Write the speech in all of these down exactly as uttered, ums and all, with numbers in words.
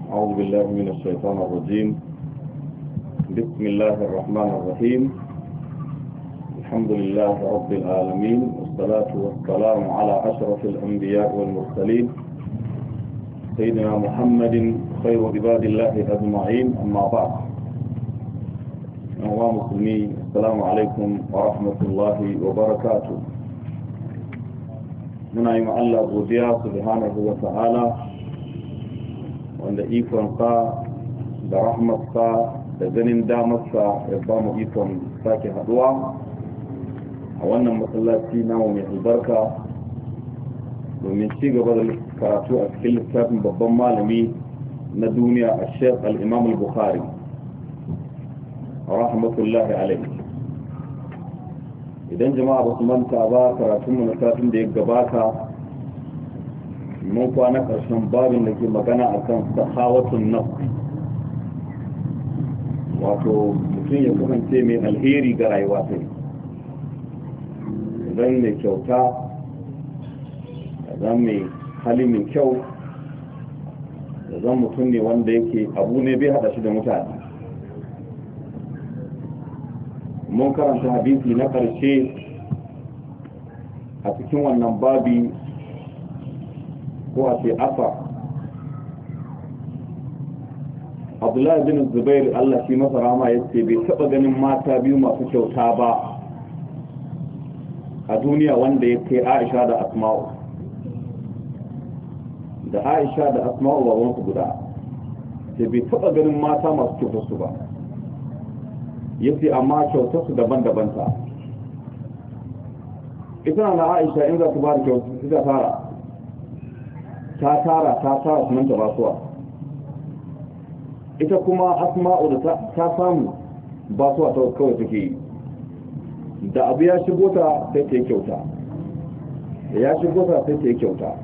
أعوذ بالله من الشيطان الرجيم. بسم الله الرحمن الرحيم. الحمد لله رب العالمين، والصلاة والسلام على أشرف الأنبياء والمرسلين سيدنا محمد خير عباد الله أجمعين. أما بعد، أيها المسلمين، السلام عليكم ورحمة الله وبركاته. muna yi Allah godiya subhanahu wa ta'ala wanda ikonsa da rahmatsa da ganin damarsa ya ba mu ikon sake haduwa a wannan masallaci namu mai albarka domin ci gaba da karatu a cikin littafin babban malami na duniya a Sheikh al-Imam al-Bukhari rahmatullahi alaihi. idan jama'a ba su manta ba, karatunmu na satin da ya gabata mun kwana ƙarshen babin da ke magana a kan sahawatun nafs, wato mutum ya kasance mai alheri ga rayuwa ta zan mai kyauta, zan mai hali mai kyau, zan mutum ne wanda yake abu ne bai hada shi da mutane. mun karanta hadisi na ƙarshe a cikin wannan babi, ko a ce afa Abdullahi bin Zubair Allah shi masa rama ya ce bai taɓa ganin mata biyu masu kyauta ba a duniya wanda ya kai Aisha da Asma'u. da Aisha da Asma'u babansu guda, sai bai taɓa ganin mata masu kyautarsu ba. yace amma kyautarsu daban-daban ta. ita na Aisha in za ta ba da kyautar ta tara ta tara ta tara sunan ta basuwa. ita kuma Asma'u da ta samu basuwa ta kawai take yi. da abu ya shigo ta sai ta yi kyauta, da ya shigo ta sai ta yi kyauta.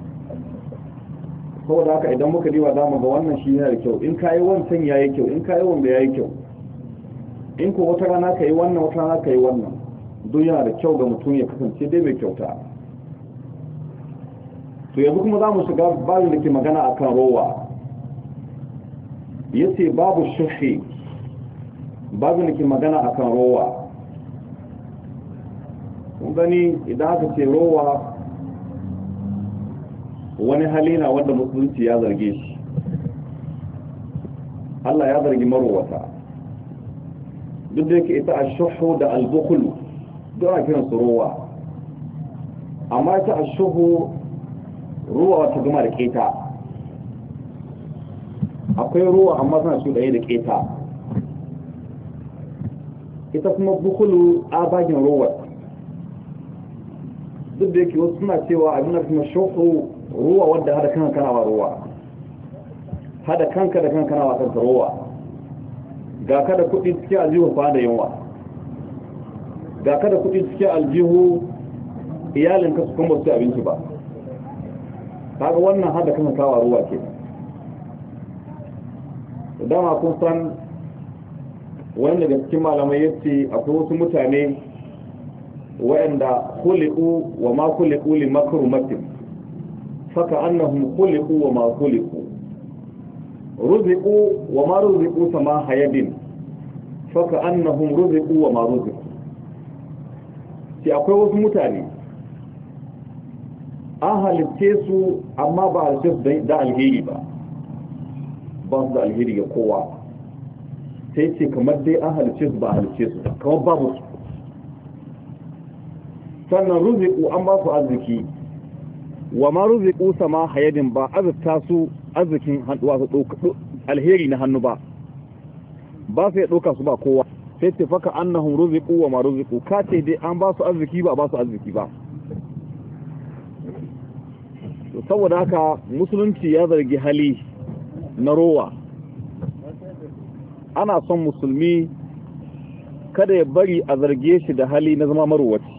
saboda haka idan muka diwa za mu ga wannan shi yana da kyau, in kayi wancan ya yi kyau, in kayi wanda ya yi kyau, in ko wata rana ka yi wannan wata rana ka yi wannan, duk yana da kyau ga mutum ya kasance dai mai kyauta. to yanzu kuma za mu shiga babin da ke magana a kan rowa. ya ce babu shuhi, babin da ke magana a kan rowa. kun gani idan aka ce rowa wani hali na wanda musulunci ya zarge shi. Allah ya zargi marowata, duk da yake ita ashuhu da albukulu duk ana kiran su ruwa, amma ita ashuhu ruwa wata gama da keta. akwai ruwa amma suna su ɗaya da keta. ita kuma bukulu abagin ruwa, duk da yake wasu suna cewa abin da kuma shuhu ruwa wadda hada kanka kana wa ruwa, hada kanka da kanka kana wa kanka ruwa. ga kada kudi cikin aljihu fa da yunwa, ga kada kudi cikin aljihu iyalinka su kuma su abinci ba. kaga wannan hada kan kawa ruwa ke. dama kun san wani daga cikin malamai yace akwai wasu mutane waɗanda khuliqu wa ma khuliqu li makrumatin faka annahum khuliqu wa ma khuliqu ruziqu wa ma ruziqu sama hayadin faka annahum ruziqu wa ma ruziqu. sai akwai wasu mutane an halitte su amma ba halitte su da alheri ba, ba su da alheri ga kowa. sai ce kamar dai an halitte su ba halitte su kamar babu su. sannan ruziqu an ba su arziki, wa ma ruziqu sama hayadin ba azurta su arzikin wasu ɗauka alheri na hannu ba, ba su ya ɗauka su ba kowa. sai ce faka annahum ruziqu wa ma ruziqu, ka ce dai an ba su arziki ba ba su arziki ba. saboda haka musulunci ya zargi hali na rowa. ana son musulmi kada ya bari a zarge shi da hali na zama marowaci.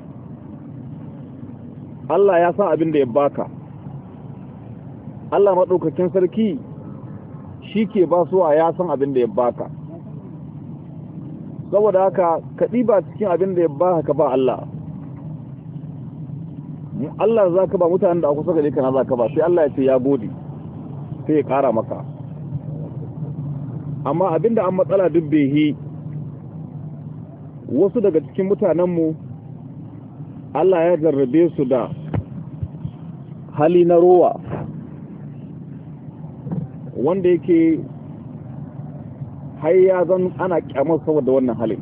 Allah ya san abin da ya baka. Allah maɗaukakin sarki shi ke basuwa, ya san abin da ya baka. saboda haka ka ɗiba cikin abin da ya baka ka ba Allah. Allah za ka ba mutanen da a kusa gare ka na za ka ba, sai Allah ya ce ya gode. sai ya kara maka. Amma abinda an matsala duk behi wasu daga cikin mutanenmu Allah ya jarrabe su da hali na rowa wanda yake har ya zan ana kyamar saboda wannan halin.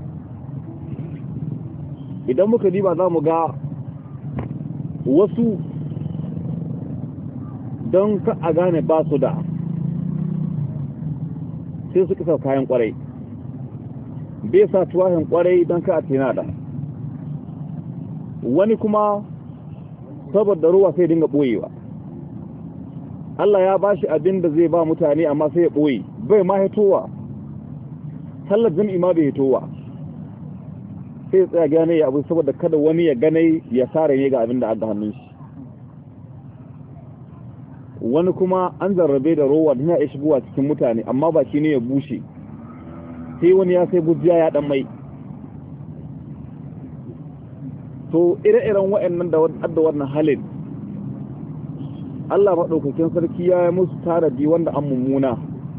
Idan muka diba za mu ga wasu don ka a gane ba su da sai su kisa kayan kwarai, bai sa tuwahin kwarai don ka a tina da wani kuma saboda ruwa sai dinga ɓoyewa. Allah ya bashi abin da zai ba mutane amma sai ya ɓoye, bai ma hitowa sallar jami'i ma bai hitowa, sai ya tsaya gane ya abu saboda kada wani ya gane ya sare ne ga abin da aka hannun shi. Wani kuma an zarrabe da rowa da ya shigowa cikin mutane amma ba shi ne ya bushe, sai wani ya sai bujiya ya dan mai. To ire-iren wa'annan da wadda wannan halin Allah maɗaukakin sarki ya yi musu taradi wanda an mummuna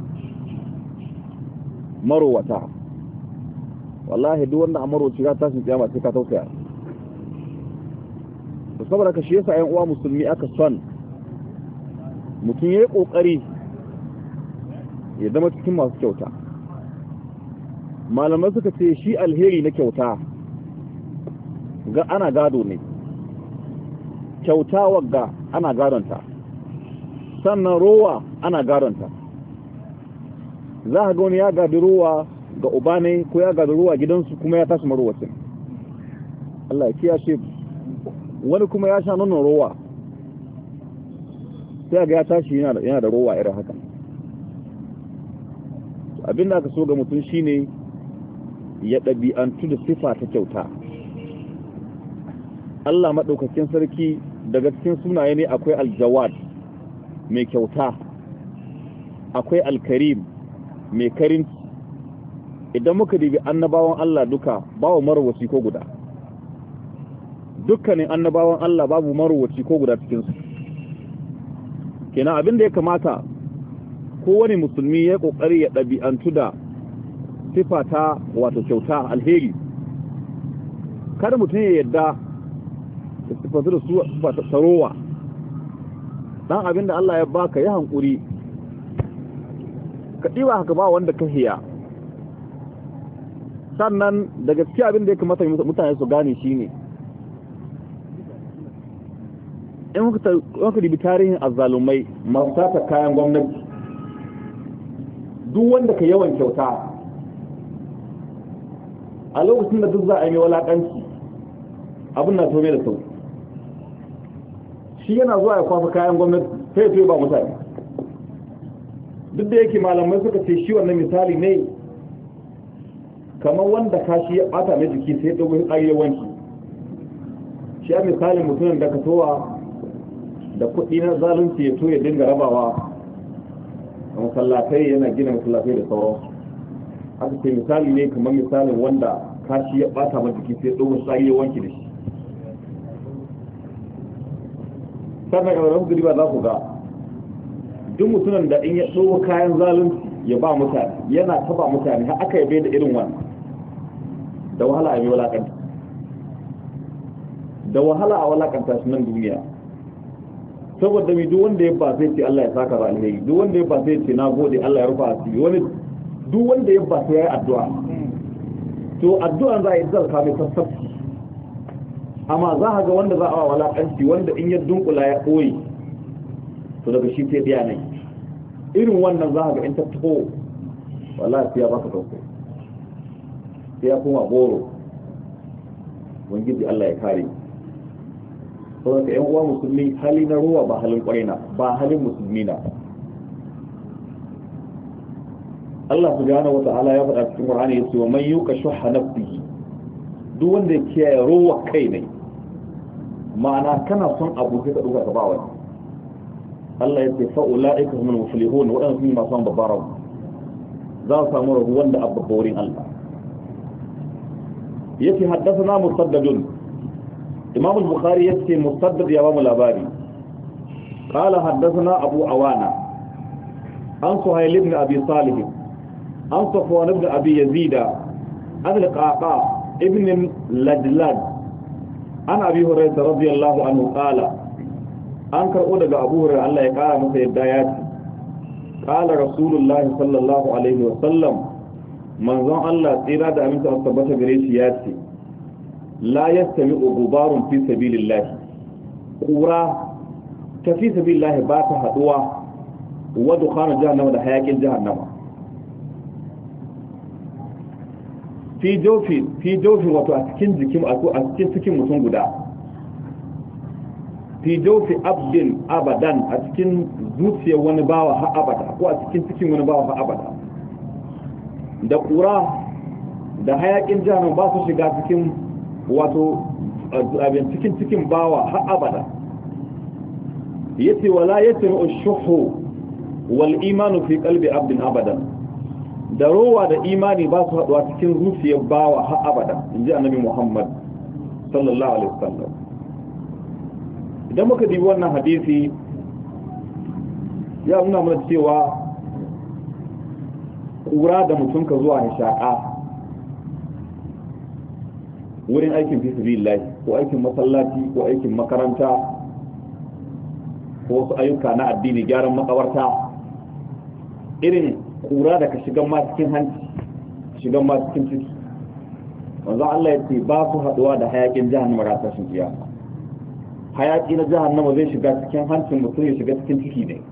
marowata. Wallahi duk wanda a marowaci ya tashi kiyama sai ka tausaya. To saboda ka shi yasa ƴan uwa musulmi aka son mutum yayi kokari ya zama cikin masu kyauta. Malamai suka ce shi alheri na kyauta ga ana gado ne, kyauta wagga ana gadonta, sannan rowa ana gadonta. Za a ga wani ya gadi rowa ga uba ne ko ya gadi rowa gidansu kuma ya tashi marowacin. Allah ya kiyashe. Wani kuma ya sha nonon rowa sai ga ya tashi yana da rowa irin haka. Abinda aka so ga mutum shine ya ɗabi'antu da sifa ta kyauta. Allah maɗaukakin sarki daga cikin sunaye ne akwai aljawad mai kyauta, akwai alkarim mai karinci. Idan muka dibi annabawan Allah duka babu marwaci ko guda, dukkanin annabawan Allah babu marwaci ko guda cikinsu. Kenan abin da ya kamata kowane musulmi ya kokari ya ɗabi'antu da sifa ta wato kyauta alheri. Kada mutum ya yadda sifatu da su tsarowa. Dan abinda Allah ya baka yi hankuri, ka ɗiba haka ba wanda ka hiya. Sannan da gaskiya abinda ya kamata mutane su gane shi ne, in muka dibi tarihin azzalumai masu tata kayan gwamnati, duk wanda ka yawan kyauta a lokacin da duk za a yi walaƙanci abin na tome da sauki. Shi yana zuwa ya kwafa kayan gwamnati sai ya fiye ba mutane. Duk da yake malamai suka ce shi wannan misali ne kamar wanda kashi ya bata mai jiki sai ya dogo ƙarye wanki. Shi ya misalin mutumin da ka towa da kuɗi na zalunci ya to ya dinga rabawa a masallatai, yana gina masallatai da sauransu. Haka ce misali ne kamar misalin wanda kashi ya bata mai jiki sai ya dogo ƙarye wanki da shi. sannan ga wasu gari ba za ku ga duk mutumin da in ya tsoho kayan zalunci ya ba mutane yana taba mutane har aka yabe da irin wannan, da wahala a yi walakanta da wahala a walakanta shi nan duniya. Saboda mai duk wanda ya ba sai ce Allah ya saka ba alheri, duk wanda ya ba sai ce na gode Allah ya rufa asiri, wani duk wanda ya ba sai ya yi addu'a. To addu'an za a yi zarka mai sassafi, amma za a ga wanda za a walakanci wanda in ya dunkula ya koyi to daga shi sai biya ne. Irin wannan za a ga in ta taho wallahi sai ya baka tausayi, sai ya kuma goro. Wangiji Allah ya kare. Saboda ka yan uwa musulmi, hali na ruwa ba halin kwarai na, ba halin musulmi na. Allah subhanahu wata'ala ya faɗa cikin Qur'ani yace wa man yuqa shuhha nafsihi, duk wanda ya kiyaye ruwa kai ne, ma'ana kana son abu sai ka duka ka ba wani. Allah yace fa ulaika humul muflihun, waɗanda sun masu son babbar rabu za su samu rabu wanda abba wurin Allah. yace haddathana musaddadun, Imam al-Bukhari yace musaddad ya ba mu labari. Qala haddathana Abu Awana, an Suhayl ibn Abi Salih an Safwan ibn Abi Yazid an al-Qaqa ibn Ladlad an Abi Hurairah radiyallahu anhu qala an karbo daga Abu Hurairah Allah ya kara masa yadda ya ce qala Rasulullahi sallallahu alaihi wa sallam manzon Allah tsira da aminta tabbata gare shi ya ce la yastami'u gubarun fi sabilillah qura ta fi sabilillah ba ta haduwa wa dukhana jahannama da hayakin jahannama fi jofi fi jofi wato a cikin jikin a cikin cikin mutum guda fi jofi abdin abadan a cikin zuciyar wani bawa har abada ko a cikin cikin wani bawa har abada da kura da hayakin jahannama ba su shiga cikin wato abin cikin cikin bawa har abada yace wala yatmu ash-shuhu wal imanu fi qalbi abdin abadan da rowa da imani ba su haduwa cikin zuciyar bawa har abada inji annabi Muhammad sallallahu alaihi wasallam idan muka dubi wannan hadisi ya nuna mana cewa kura da mutum ka zuwa hishaqa wurin aikin fi sabilillah ko aikin masallaci ko aikin makaranta ko wasu ayyuka na addini gyaran makabarta irin kura da ka shigan ma cikin hanci shigan ma cikin ciki wanzu Allah ya ce ba su haduwa da hayakin jahannama ra tashin kiyama hayaki na jahannama zai shiga cikin hancin mutum ya shiga cikin ciki ne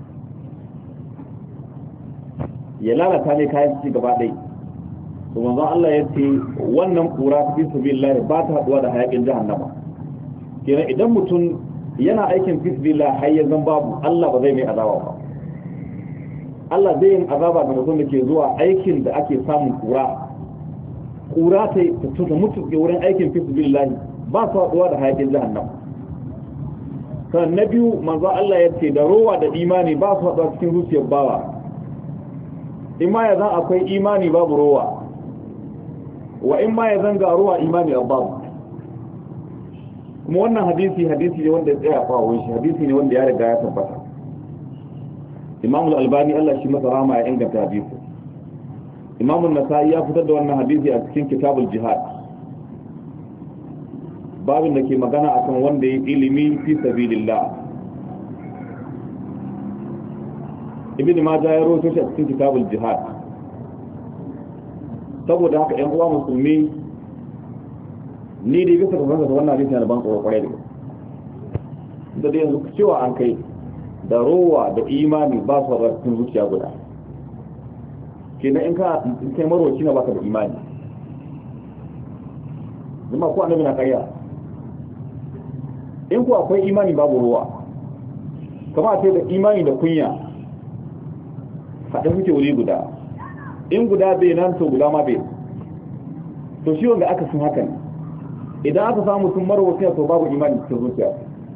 ya lalata ne kayan ciki gaba ɗaya to wanzu Allah ya ce wannan kura ta fi sabilillah ba ta haduwa da hayakin jahannama kenan idan mutum yana aikin fi sabilillah har ya zan babu Allah ba zai mai azaba ba Allah zai yin azaba ga mutum da ke zuwa aikin da ake samun kura kura ta ta mutu ke wurin aikin fi sabilillah ba su haduwa da hayakin jahannam kan na biyu manzo Allah ya ce da rowa da imani ba su haduwa cikin zuciyar bawa in ma ya zan akwai imani babu rowa wa in ma ya zan ga rowa imani babu kuma wannan hadisi hadisi ne wanda ya tsaya fa shi hadisi ne wanda ya riga ya tabbata Imam al-Albani Allah shi masa rahama ya inganta hadisi Imam an-Nasa'i ya fitar da wannan hadisi a cikin Kitabul Jihad babin da ke magana akan wanda ya ilimi fi sabilillah Ibn Majah ya rawaito shi a cikin Kitabul Jihad saboda haka ƴan uwa musulmi ni dai bisa ga wannan hadisi na ban tsoro kwarai da dai yanzu cewa an kai da rowa da imani ba su da cikin zuciya guda kenan in ka in kai marwaci na baka da imani zama ko annabi na kariya in ku akwai imani babu rowa kamar a ce da imani da kunya haɗe suke wuri guda in guda bai nan to guda ma bai to shi wanda aka sun haka ne idan aka samu sun marwaci to babu imani cikin zuciya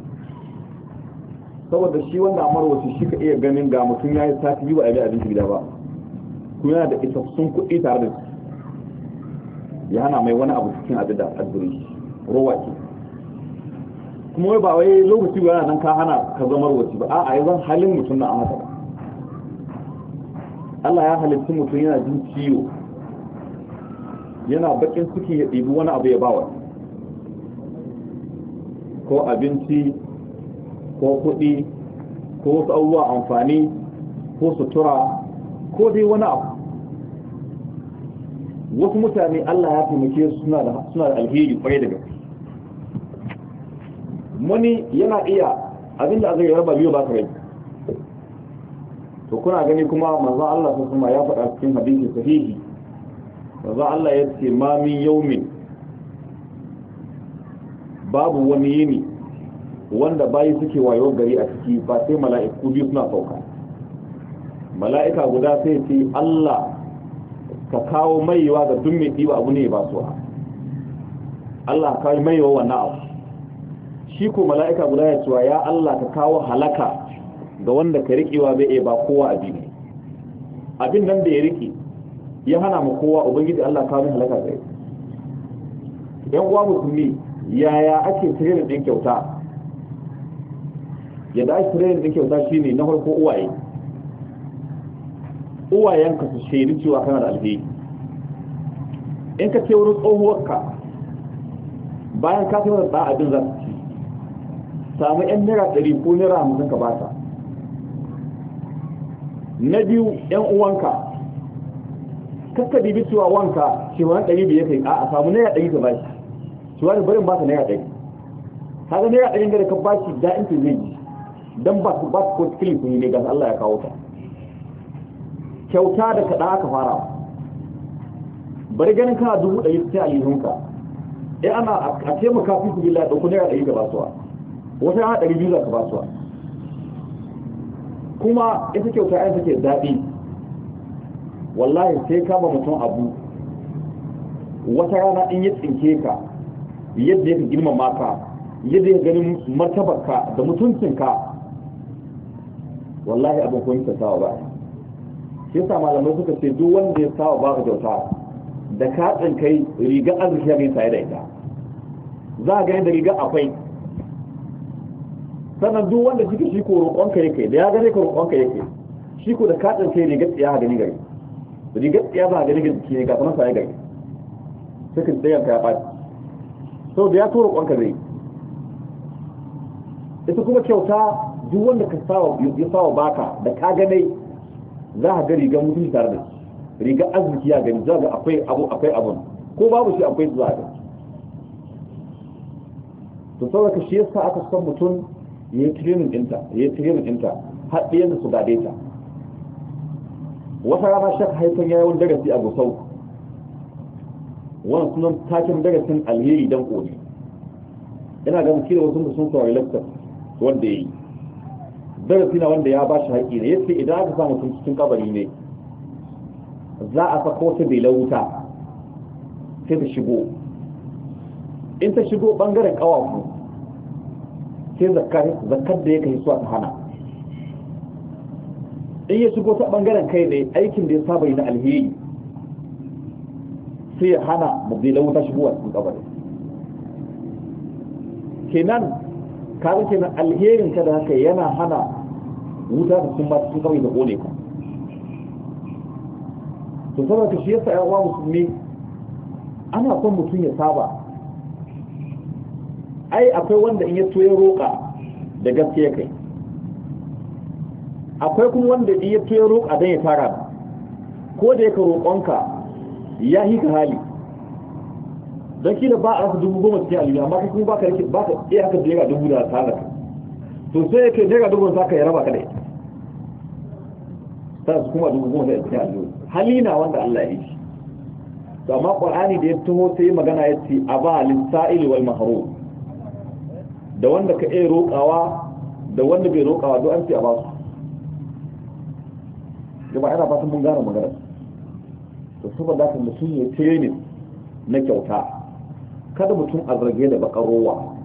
saboda shi wanda a marwaci shi ka iya ganin ga mutum ya yi sati yi wa abin abinci gida ba kuma yana da isassun kuɗi tare da shi ya hana mai wani abu cikin abin da adduri rowa ce kuma wai ba wai lokaci ba yana nan ka hana ka zama marwaci ba a'a yanzu halin mutum na haka ba Allah ya halitta mutum yana jin ciwo yana bakin ciki ya ɗibi wani abu ya bawa ko abinci ko kuɗi ko wasu abubuwa amfani ko sutura ko dai wani abu wasu mutane Allah ya taimake su suna da suna da alheri kwarai da gaske wani yana iya abinda aka yi raba biyu ba ka rai to kuna gani kuma manzon Allah sun kuma ya faɗa cikin hadisi sahihi manzon Allah ya ce ma min yawmin babu wani yini wanda bayi suke wayo gari a ciki ba sai mala'iku biyu suna sauka mala'ika guda sai ce Allah ka kawo maiwa ga duk mai ɗiba abu ne ba su Allah ka kawo maiwa wannan abu shi ko mala'ika guda ya cewa ya Allah ka kawo halaka ga wanda ka riƙewa bai ba kowa abin abin nan da ya riƙe ya hana mu kowa ubangiji Allah kawo halaka gare yan uwa musulmi yaya ake tare da kyauta yadda ake tare da kyauta shine na farko uwaye uwayenka su shaidi cewa kana da alheri. In ka ce wurin tsohuwarka bayan ka taimaka da abin za su ci, samu yan naira ɗari ko naira hamsin ka bata. Na biyu yan uwanka kakka dibi cewa wanka cewa ɗari bai kai a samu naira ɗari ka bashi cewa da barin ba ka naira ɗari. kaga naira ɗari da ka bashi da in zai yi dan ba su ba su ko cikin kun ne ga Allah ya kawo ta kyauta da kaɗa aka fara. Bari ganin kana dubu ɗari sai alihunka eh ana a taimaka fi su billahi ɗauko naira ɗari ka basuwa wata yana ɗari biyu za ka basuwa. Kuma ita kyauta ai take daɗi wallahi sai ka ba mutum abu wata rana in ya tsinke ka yadda ya girmama ka yadda ya ganin martabarka da mutuncinka wallahi abin kun ta sawa ba. shi yasa malamai suka ce duk wanda ya sawa ba ka kyauta da ka tsinkai riga arziki ya gani tare da ita za a gani da riga akwai. sannan duk wanda shi shi ko roƙonka yake da ya gane ka roƙonka yake shi ko da ka tsinkai riga tsiya a gani gari riga tsiya ba a gani gari ne ga sanar sa ya gari sai ka tsayar ka ya ɓaci sau da ya to roƙonka zai. ita kuma kyauta duk wanda ka sawa ya sawa baka da ka gane za ka ga rigar mutum tare da shi rigar arziki ya gani za ga akwai abu akwai abun ko babu shi akwai zuwa ga to saboda shi yasa aka san mutum yayi training ɗinta yayi training ɗinta har ɗiyan su gade ta. wata rana shak haifan yayi wani darasi a Gusau wannan sunan takin darasin alheri dan kodi ina ga mutum wasu sun saurari lecture wanda yayi darasi na wanda ya ba shi haƙi ne yace idan aka samu mutum cikin kabari ne za a sako ta bai lauta sai ta shigo in ta shigo bangaren kawafu sai zakar zakar da yake so ta hana in ya shigo ta bangaren kai ne aikin da ya saba yi na alheri sai ya hana mu bai lauta shigo a cikin kabari. kenan kaga kenan alherin ka da haka yana hana wuta da sun ba cikin kabari da kone ka. to saboda shi yasa ƴan uwa musulmi ana son mutum ya saba. ai akwai wanda in ya toye roƙa da gaskiya kai akwai kuma wanda in ya toye roƙa dan ya tara ko da yake roƙonka ya hika hali dan kila ba a rasa dubu goma cikin aljihu amma kai kuma baka rike baka iya haka da dubu da tsara to sai yake daga dubu zaka ya raba ka da ita sai kuma dubu goma da cikin aljihu halina wanda Allah ya yi. to amma Qur'ani da ya taho sai magana yace aba lis-sa'il wal mahrum da wanda ka iya roƙawa da wanda bai roƙawa duk an ce a ba su. kuma ina fatan mun gane magana. to saboda haka mutum ya training na kyauta kada mutum a zarge da bakarowa.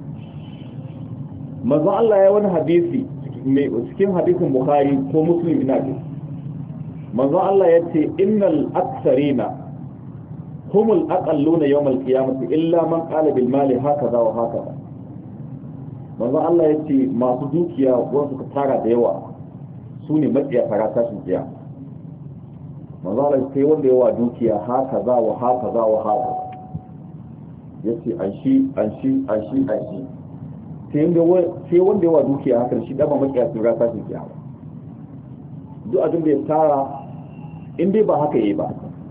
manzo Allah ya wani hadisi cikin hadisin Bukhari ko Muslim ina ji manzo Allah ya ce innal aktharina humul aqalluna yawm al-qiyamati illa man qala bil mali hakaza wa hakaza. manzo Allah ya ce masu dukiya wanda suka tara da yawa sune matsiya fara tashin jiya. manzo Allah ya ce wanda yawa dukiya hakaza wa hakaza wa hakaza yace an shi an shi an shi an shi sai wanda yawa dukiya haka shi dama matsiya sun rasa tashin jiya. duk abin da ya tara in dai ba haka yi ba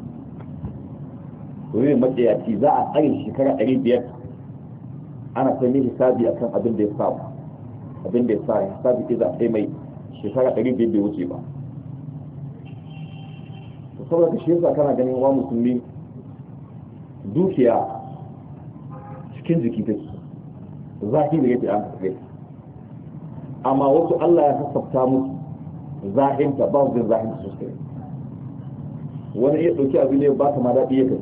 wani matsayaci za a tsare shekara ɗari biyar ana sai ne hisabi akan abin da ya sa abin da ya sa hisabi ke za a sai mai shekara ɗari biyar bai wuce ba. to saboda ka shi yasa kana ganin wa musulmi dukiya cikin jiki take zahiri yake an kai amma wasu Allah ya sassafta musu zahinta ba su jin zahinta sosai. wani iya ɗauki abin da ba ta ma daɗi ya kai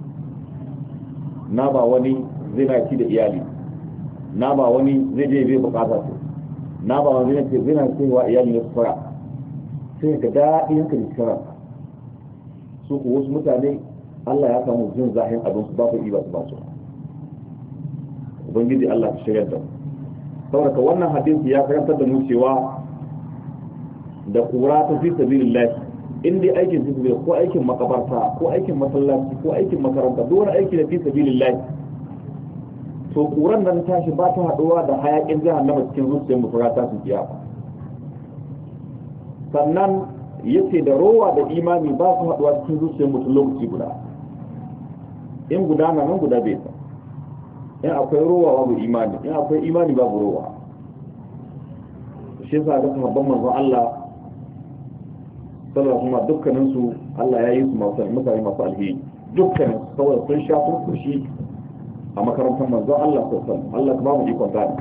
na ba wani zai na ci da iyali na ba wani zai je bai bukata su na ba wani zai zai na cewa iyali ne su fara sai ga daɗi yanka da shikara su ku wasu mutane Allah ya samu jin zahin abin su ba su iya su ba su. ubangiji Allah ta shirya da saboda wannan hadisi ya karantar da mu cewa da kura ta fi sabilillah in dai aikin sibili ko aikin makabarta ko aikin masallaci ko aikin makaranta duk wani aiki da fi sabilillah to kuran nan tashi ba ta haduwa da hayakin jahannama cikin zuciyar mutum ta su kiyama sannan yace da rowa da imani ba su haduwa cikin zuciyar mutum lokaci guda in guda na nan guda bai ta in akwai rowa babu imani in akwai imani babu rowa shi yasa ga sahabban manzon Allah sallallahu alaihi wasallam dukkanin su Allah ya yi su masu mutane masu alheri dukkanin su saboda sun sha sun kushi a makarantar manzon Allah sallallahu alaihi wasallam Allah kuma mu ikon gani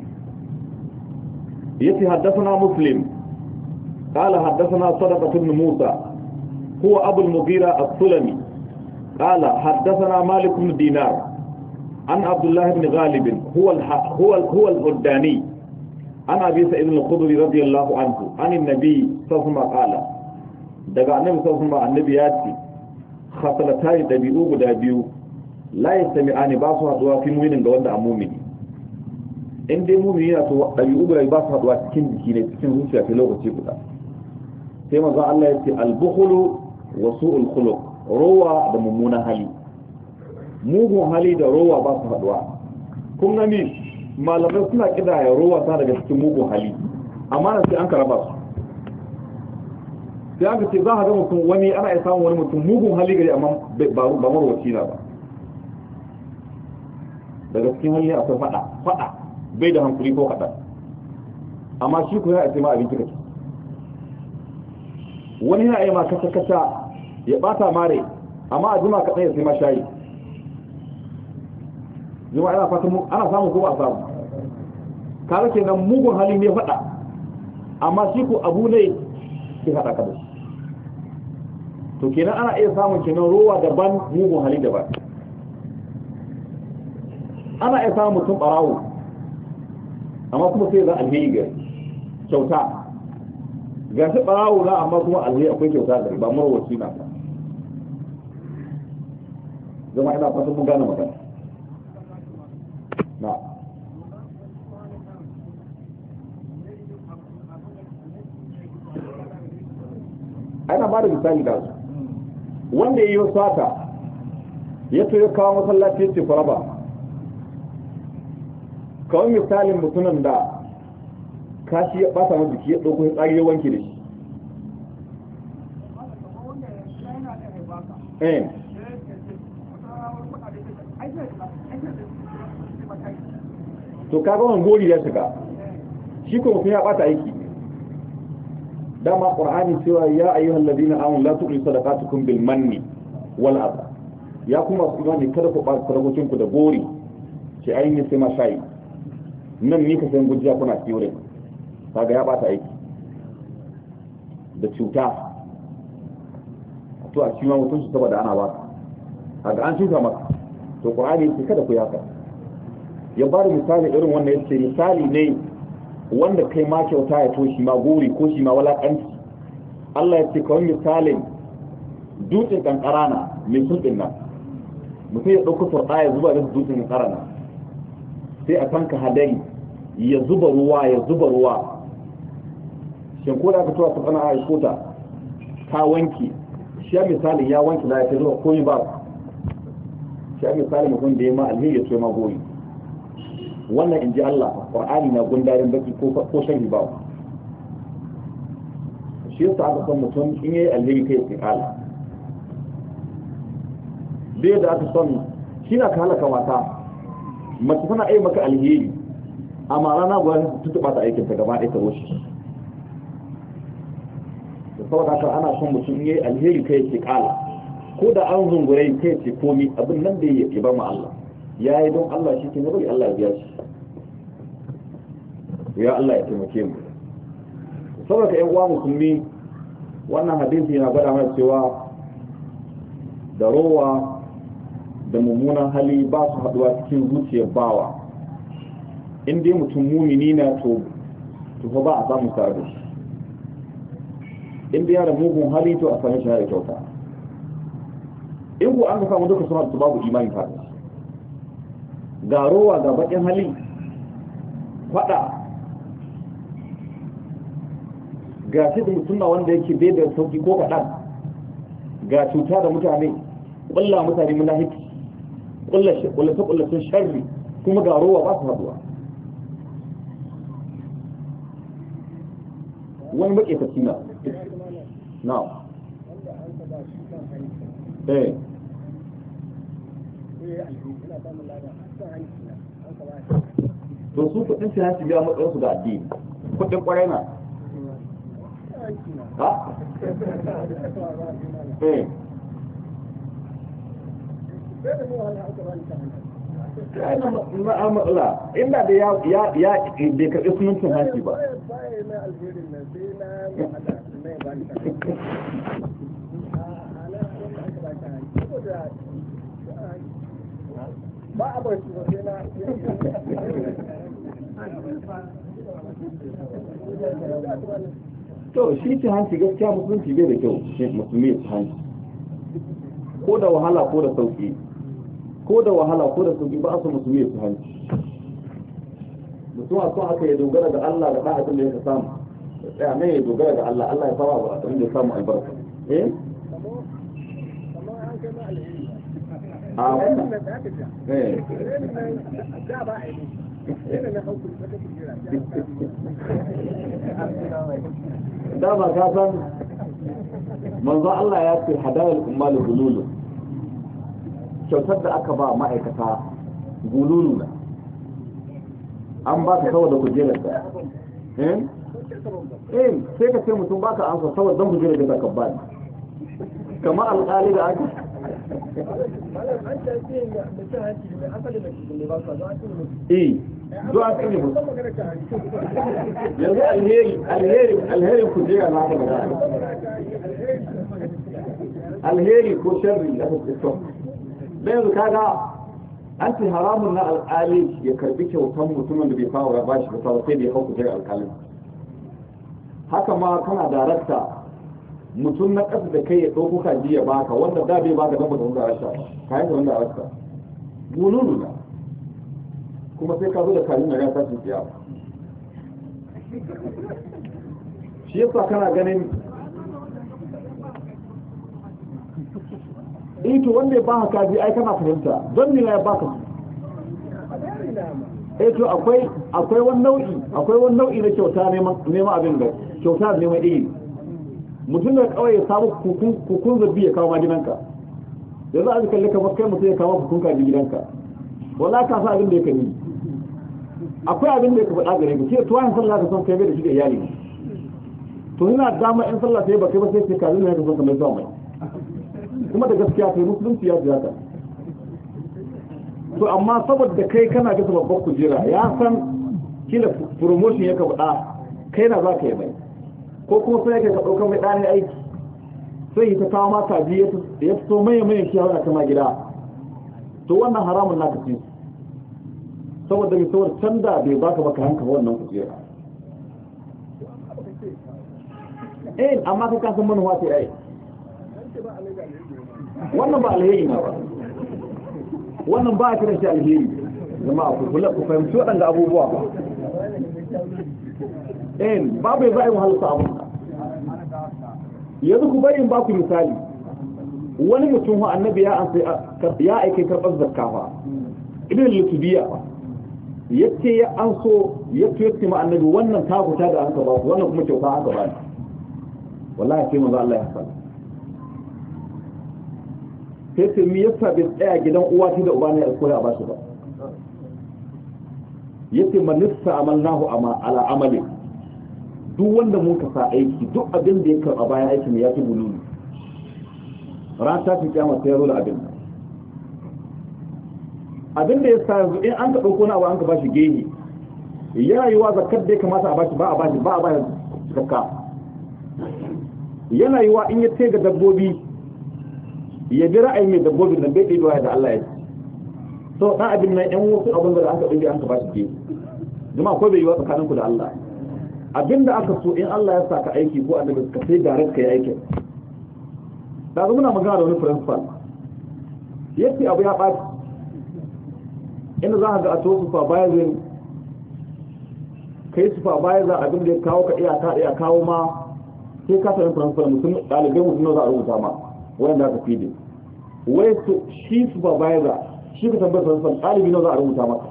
yace haddathana muslim قال حدثنا صدقة بن موسى هو أبو المغيرة السلمي قال حدثنا مالك بن دينار عن عبد الله بن غالب هو هو هو الهداني عن أبي سعيد الخدري رضي الله عنه عن النبي صلى الله عليه وسلم قال daga annabi sallallahu alaihi wasallam annabi ya ce khasalatan dabi'u guda biyu la yastami'ani ba su haduwa fi mu'minin ga wanda a mu'mini in dai mu'mini yana to dabi'u guda ba su haduwa cikin jiki ne cikin zuciya ta lokaci guda sai manzo Allah ya ce al-bukhlu wa su'ul khuluq rowa da mummunan hali mugun hali da rowa ba su haduwa kun gani malamai suna kidaya rowa ta daga cikin mugun hali amma sai an karaba su sai aka ce za a ga mutum wani ana iya samun wani mutum mugun hali gari amma ba marwaci na ba daga cikin hali akwai fada fada bai da hankuli ko kaɗan amma shi ku ya ce ma abinci kake wani yana yi ma kasa kasa ya bata mare amma a jima kaɗan ya sai ma shayi jima ana fata ana samu ko ba a samu kare kenan mugun hali ne fada amma shi ku abu ne ki haɗa ka da shi to kenan ana iya samun kenan ruwa daban mugun hali daban ana iya samun mutum barawo amma kuma sai za alheri gari kyauta ga shi barawo na amma kuma alheri akwai kyauta gari ba marwaci na ba zama ina fatan mun gane magana na ana ba da misali da su wanda ya yi sata ya to ya kawo masallaci ya ce faraba kawai misalin mutumin da kashi ya bata masa jiki ya ɗauko ya tsari ya wanke da shi eh to kaga wani gori ya shiga shi ko mutum ya bata aiki dama qur'ani cewa ya ayyuhal ladina amanu la tu'tu sadaqatukum bil manni wal adha ya kuma su imani kada ku ba sadaqocin ku da gori sai ayin sai ma shayi nan ni ka san gujiya kuna tiure kaga ya bata aiki da cuta to a cikin mutum su saboda ana ba kaga an cuta maka to qur'ani sai kada ku yaka ya bada misali irin wannan yace misali ne wanda kai ma kyauta ya to shi ma gori ko shi ma walakanci Allah ya ce kawai misalin dutsen kankarana mai sulɗin nan mutum ya ɗauka turɗa ya zuba da dutsen kankarana sai a tanka hadari ya zuba ruwa ya zuba ruwa shin ko da aka tura su kana a kota ta wanki shi ya misalin ya wanki da ya zuba komai ba shi ya misalin mutum da ya ma alheri ya ce ma gori wannan in ji Allah ƙwa'ani na gundarin baki ko shan ba shi yasa aka san mutum in yayi alheri kai ya kala bai da aka son shi na ka halaka mata mace tana ai maka alheri amma rana guda ta tutuba ta aikinta gaba ɗaya ta rushe da saboda haka ana son mutum in yayi alheri kai ya kala ko da an zungure kai ce komi abin nan da ya ba mu Allah ya yi don Allah shi ke na bari Allah ya biya shi ya Allah ya taimake mu saboda ƴan uwa musulmi wannan hadisi yana gwada mana cewa da rowa da mummunan hali ba su haduwa cikin zuciyar bawa in dai mutum mumini na to to ba a samu tare da shi in dai yana mugun hali to a same shi da kyauta in ko an ka samu duka suna da babu imani tare da shi ga rowa ga bakin hali fada ga shi da mutum wanda yake bai da sauki ko kaɗan, ga cuta da mutane ƙulla mutane munafiki ƙullata ƙullatan sharri kuma ga rowa ba su haɗuwa. wani maƙetaci na na eh to su kuɗin su hanci biya matsayinsu da addini kuɗin ƙwarai na ha? eh na matsala inda da ya ya bai karɓi sunancin hanci ba ba a bai su sai na to shi ci hanci gaskiya musulunci bai da kyau musulmi ci hanci ko da wahala ko da sauki ko da wahala ko da sauki ba a so musulmi ci hanci mutum a son aka ya dogara ga Allah da ɗan da ya samu tsaya ne ya dogara ga Allah Allah ya fara ba abin da ya samu albarka eh a wannan eh dama ka san manzo Allah ya ce hadayal ummal gululu kyautar da aka ba ma'aikata gululu na an ba ka saboda kujerar da eh eh sai ka ce mutum baka amsa saboda dan kujerar da ka ba kamar alƙali da aka eh zuwa cikin mutu yanzu alheri alheri alheri ku jira na haka alheri ko sharri da aka fito da yanzu kaga an ce haramun na alƙali ya karbi kyautan mutumin da bai kawo ya bashi ba sai da ya hau kujerar alƙalin haka ma kana darakta mutum na ƙasa da kai ya ɗauko kaji ya baka wanda da bai baka don mutum da rasha kayan da wanda rasha gununu na kuma sai ka zo da kaji na ya sashi siya shi yasa kana ganin ito wanda ya baka kaji ai kana fahimta don nila ya baka ito akwai akwai wani nau'i akwai wani nau'i na kyauta neman abin da kyauta neman iri mutum da kawai ya samu kukun zabi ya kawo ma gidanka da za a ji kalli kamar kai mutum ya kawo kukun kaji gidanka wala ka sa abin da ya kani akwai abin da ya faɗa gare ka ce tuwa yin sallah ka son kai bai da shi da iyali to yana dama in sallah ta yi ba kai ba sai sai kazin da ya ka son kamar zuwa mai kuma da gaskiya kai musulunci ya ji haka to amma saboda kai kana gasa babban kujera ya san kila promotion ya ka faɗa kai na za ka yi mai ko kuma sai ka ɗaukar mai ɗani aiki sai ta kawo mata biyu ya fito mai mai shi hauna kama gida to wannan haramun naka ce saboda mai saboda canza bai baka baka hanka wannan kujera eh amma ka kasan manuwa sai ai wannan ba alheri na ba wannan ba a kiran shi alheri jama'a ku kula ku fahimci waɗanda abubuwa ba eh babu ya zai wahalsa abun yanzu ku bari in ba ku misali wani mutum ha annabi ya an ya aike karɓar zakka fa ibn lutubiya yace ya an so yace yace ma annabi wannan takuta da aka ba ku wannan kuma kyauta aka ba wallahi sai manzo Allah ya sani sai sai mi yasa bai tsaya gidan uwa ta da uba ne a koya ba shi ba yace manissa amalnahu ama ala amali duk wanda mun kasa aiki duk abin da ya karba bayan aikin ya fi bululu ran ta fi kiyama sai ya rola abin abin da ya sa yanzu in an ka dauko na abu an ka bashi gehi yana yi wa zakar da ya kamata a bashi ba a bashi ba a bashi zakka yana yi wa in ya tega dabbobi ya bi ra'ayi mai dabbobin nan bai ɗaya da Allah ya ce so ɗan abin nan ɗan wasu abin da aka ɗaya an ka bashi gehi jama'a ko bai yi wa tsakaninku da Allah abinda aka so in Allah ya saka aiki ko annabi ka sai direct kai aikin da ga muna magana da wani principal yace abu ya baci inda za ka ga a to supervisor kai supervisor abin da ya kawo ka iya ka iya kawo ma sai ka tafi principal mutum ɗalibai mutum za a rubuta ma wanda aka fi ne wai su shi supervisor shi ka tambayar principal ɗalibi nawa za a rubuta maka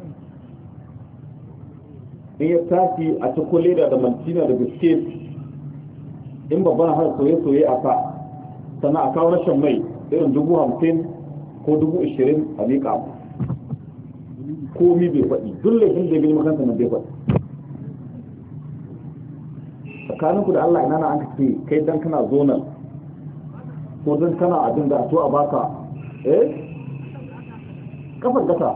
in ya tashi a cikin leda da mantina da biskit in babban har soye-soye a sa sannan a kawo rashin mai irin dubu hamsin ko dubu ashirin a miƙa komi bai faɗi duk laifin da ya gani makanta nan bai faɗi tsakaninku da Allah ina na an ce kai dan kana zonal ko dan kana abin da a to a baka eh kafar gasa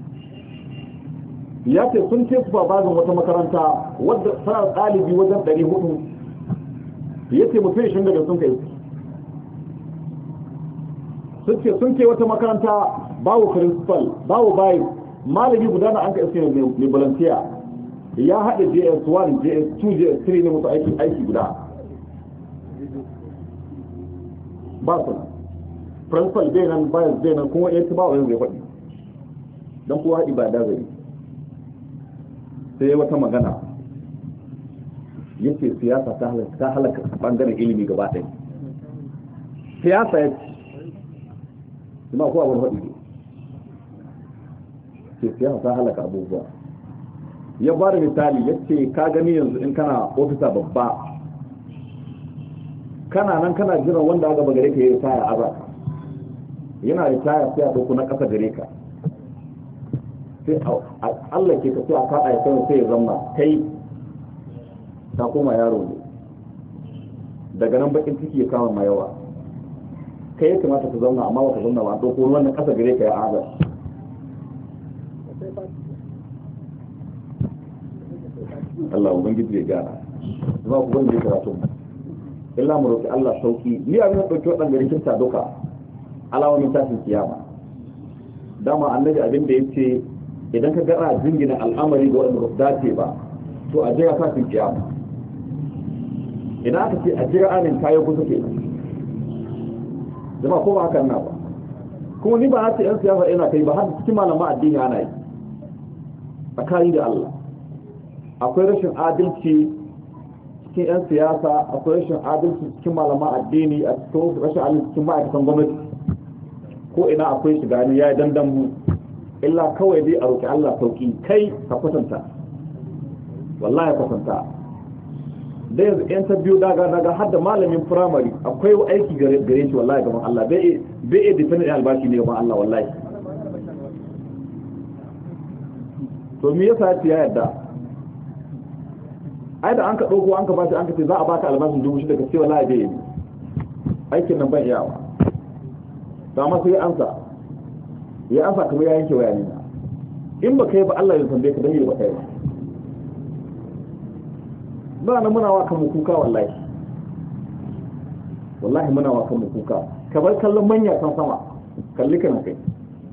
ya ce sun ce su babazin wata makaranta wadda tana ɗalibi wajen ɗari hudu ya ce mutum shi daga sun kai sun ce sun ce wata makaranta bawo principal bawo bayi malami guda na an ka iske mai volunteer ya haɗa J S one J S two J S three ne mutu aiki aiki guda ba su principal bai nan bayan bai nan kuma ya ci ba wani zai faɗi don kowa haɗi ba da zai sai wata magana yace siyasa ta halaka ta halaka bangaren ilimi gaba ɗaya siyasa ya ce kuma ko abin faɗi ne ce siyasa ta halaka abubuwa ya ba da misali ya ce ka gani yanzu in kana ofisa babba kana nan kana jiran wanda aka ba gare ka yi ritaya a zaka yana ritaya sai a ɗauko na ƙasa gare ka sai Allah ke ka sai a kaɗa ya sai sai ya zama kai ta koma yaro ne daga nan bakin ciki ya kama ma yawa kai ya kamata ka zauna amma ba ka zauna ba ɗauko wannan ƙasa gare ka ya azar Allah ubangiji ya gyara zama ku gwanje karatu illa mu roƙi Allah sauki ni abin da ɗauki waɗanda rikinta duka alawomin tashin kiyama dama annabi abin da ya ce idan ka gara jingina al'amari ga waɗanda ba su dace ba to a jira tashin kiyama idan aka ce a jira anin kayan kusa ke zama ko ba hakan na ba kuma ni ba na ce 'yan siyasa yana kai ba har cikin malama addini ana yi tsakani da Allah akwai rashin adalci cikin 'yan siyasa akwai rashin adalci cikin malama addini a cikin rashin adalci cikin ma'aikatan gwamnati ko ina akwai shiga ne ya yi dandamu illa kawai dai a roƙi Allah sauƙi kai ka kwatanta wallahi kwatanta da yanzu yan ta biyu daga daga har da malamin firamare akwai aiki gare shi wallahi gaban Allah bai bai iya difin da albashi ne gaban Allah wallahi to me yasa ya yarda ai da an ka dauko an ka bashi an ka ce za a baka albashin dubu shida ka ce wallahi bai yi aikin nan ban iyawa to amma sai an sa ya amsa kamar ya yanke wayani na in ba kai ba Allah ya tambaye ka dan ba kai ba ba na muna wa kan kuka wallahi wallahi muna wa kan kuka ka bar kallon manya kan sama kalli kana kai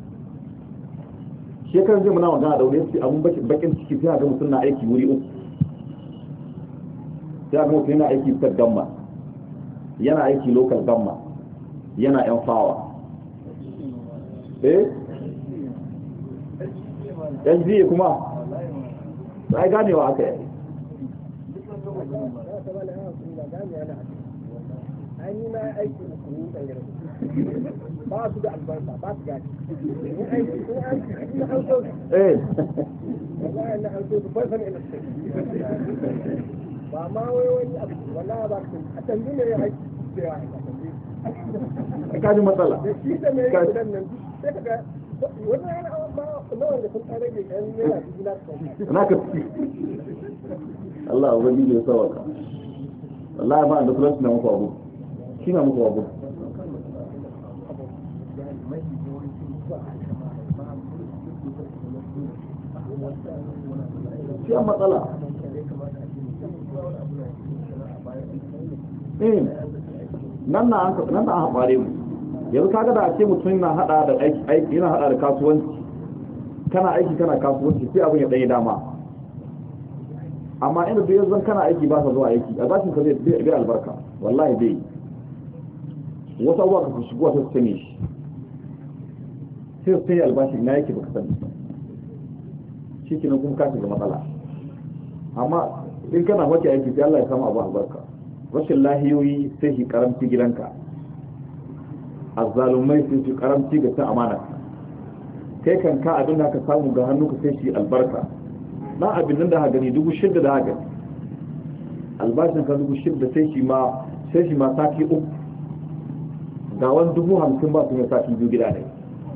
shekaran zai muna magana da wani sai abun bakin ciki sai ga mutum na aiki wuri uku sai ga mutum yana aiki ta gamma yana aiki local gamma yana yan fawa eh S D kuma sai ganewa aka yi ba su da albarka ba su gani eh ba ma wai wani abu wallahi ba su a tambaye ne ya aiki cewa a kaji matsala shi da mai gudan nan sai kaga wannan yana ba nawa da sun tsare ne kan yana cikin na ka Allah ubangiji ya sawaka wallahi ba da plus na muku abu shi na muku abu shi an matsala eh nan na nan na haɓare mu yanzu kaga da ake mutum na hada da aiki yana hada da kasuwanci kana aiki kana kasuwanci sai abin ya ɗaya dama amma inda duk yanzu kana aiki ba ka zuwa aiki a bashin ka zai bai albarka wallahi bai wasu abuwa ka shigo ta sani shi sai su sai albashin na yake baka sani shi ke nan kuma ka shiga matsala amma in kana wace aiki sai Allah ya samu abu albarka rashin lahiyoyi sai shi karamci gidanka, azzalumai sai shi karamci ga ta amana, kai kan ka abin da ka samu ga hannu ka sai shi albarka. na abin nan da ha gani dubu shidda da ha gani albashin ka dubu shidda sai shi ma sai shi ma sati uku ga wani dubu hamsin ba su mai sati biyu gida ne.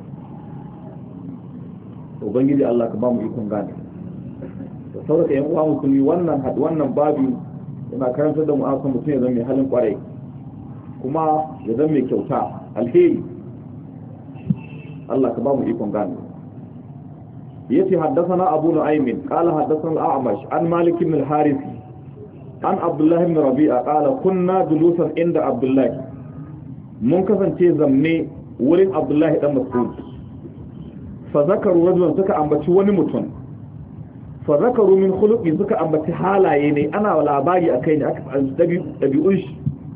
ubangiji Allah ka ba mu ikon gane da sauraka yan uwa musulmi wannan wannan babu yana karantar da mu aka mutum ya zama mai halin kwarai kuma ya zama mai kyauta alheri. Allah ka ba mu ikon gane. yace haddathana Abu Nu'aym qala haddathana al-A'mash an Malik ibn al-Harith an Abdullah ibn Rabi'a qala kunna julusan inda Abdullah, mun kasance zamne wurin Abdullah dan Mas'ud, fa zakaru rajulan suka ambaci wani mutum, fa zakaru min khuluqi suka ambaci halaye ne ana labari akai ne aka dabi'un shi.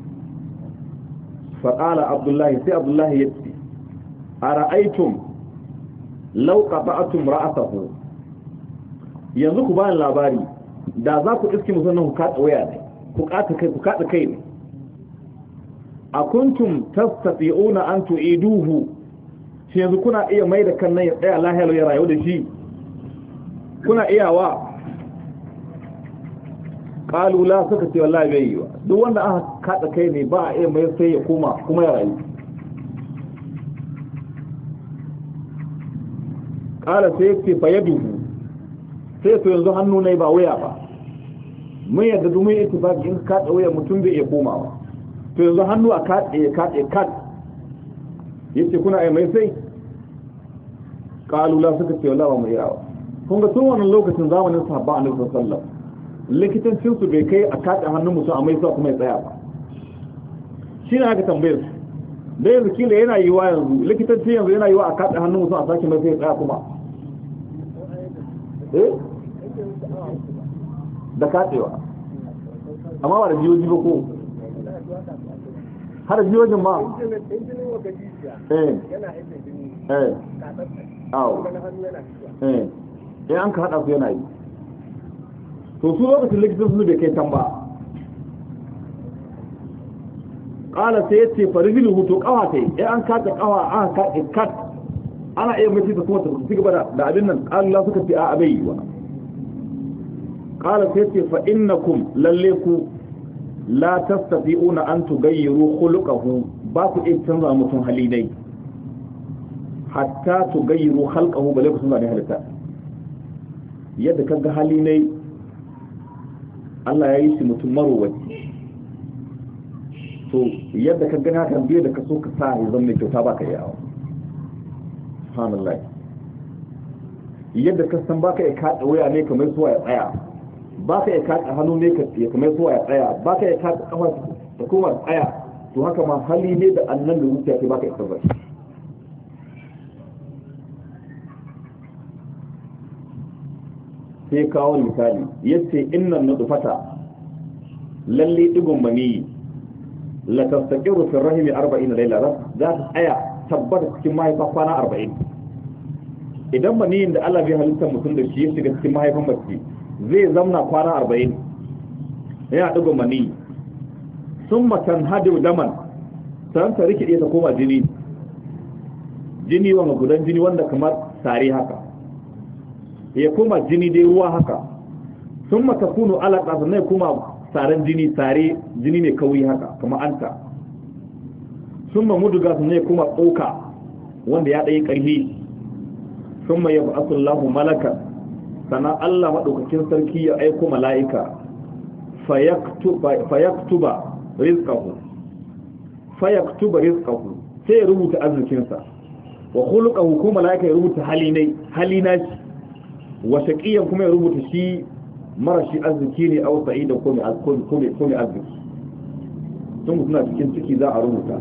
fa qala Abdullah sai Abdullah yace ara'aytum law qata'tum ra'atahu, yanzu ku bani labari da za ku iske musannan ku kada waya ne ku kada kai ku kada kai ne, akuntum tastati'una an tu'iduhu, shi yanzu kuna iya mai da kan nan ya tsaya lahiyar ya rayu da shi, kuna iyawa? qalu la, suka ce wallahi bai yi wa, duk wanda aka kada kai ne ba a iya mai sai ya koma kuma ya rayu. qala sai yake fa yaduhu, sai to yanzu hannu ne ba waya ba, mun yadda duk mun ittifaqi in kada waya mutum bai iya komawa, to yanzu hannu a kada ya kada kad yace kuna ai mai sai? qalu la, suka ce wallahi ba mu iyawa. kun ga tun wannan lokacin zamanin sahabba annabi sallallahu alaihi wasallam likitancin su bai kai a kada hannun mutum a mai sa kuma ya tsaya ba. shi ne aka tambayar su da yanzu kila yana yiwa yanzu likitancin yanzu yana yiwa a kada hannun mutum a sake mai sai ya tsaya kuma eh da katsewa amma ba da jiyoji ba ko har jiyojin ma eh eh awo eh in an ka hada su yana yi. to su lokacin likitan su bai kai can ba. kala sai yace farijil hutu kawa sai in an kada kawa an ka kat ana iya mace ta kuma ta ci gaba da abin nan. Allah suka ce a abai wa. kala sai yace fa innakum lalleku la tastati'una an tughayyiru khuluquhu, ba ku iya canza mutum hali dai hatta tughayyiru khalqahu, bale ku canza ne halitta. yadda kaga hali ne Allah ya yi shi mutum marowaci, to yadda kaga na kan biye da ka so ka sa ya zama kyauta baka yawa. subhanallah. yadda ka san baka ya kada waya ne kamar suwa ya tsaya, baka ya kada hannu ne kamar suwa ya tsaya, baka ya kada kafa da kuma tsaya, to haka ma hali ne da annan da zuciya ke baka ya tabbata. sai kawo misali yace innan nutfata lalle digon mani la tastaqiru fi rahimi arba'ina layla, za ta tsaya tabbata cikin mahaifa kwana arba'in. idan maniyin da Allah bai halitta mutum da shi ya shiga cikin mahaifan mace zai zamna kwana arba'in yana digon mani, summa tanhadu daman, san ta rike ta koma jini jini wanda gudan jini wanda kamar sare haka ya koma jini dai ruwa haka, sun mata kunu alaƙa sannan ya koma tsaron jini tare jini ne kawai haka kama anta, sun ma muduga sannan ya koma tsoka wanda ya ɗaya ƙarfi, sun ma yabu asullahu malaka sannan Allah maɗaukakin sarki ya aiko mala'ika fayaktuba rizqahu fayaktuba rizqahu sai ya rubuta arzikinsa, wa khuluquhu kuma mala'ika ya rubuta halina shi, wa shaqiyan kuma ya rubuta shi marashi arziki ne a sa'i da kome kome arziki. sun suna cikin ciki za a rubuta,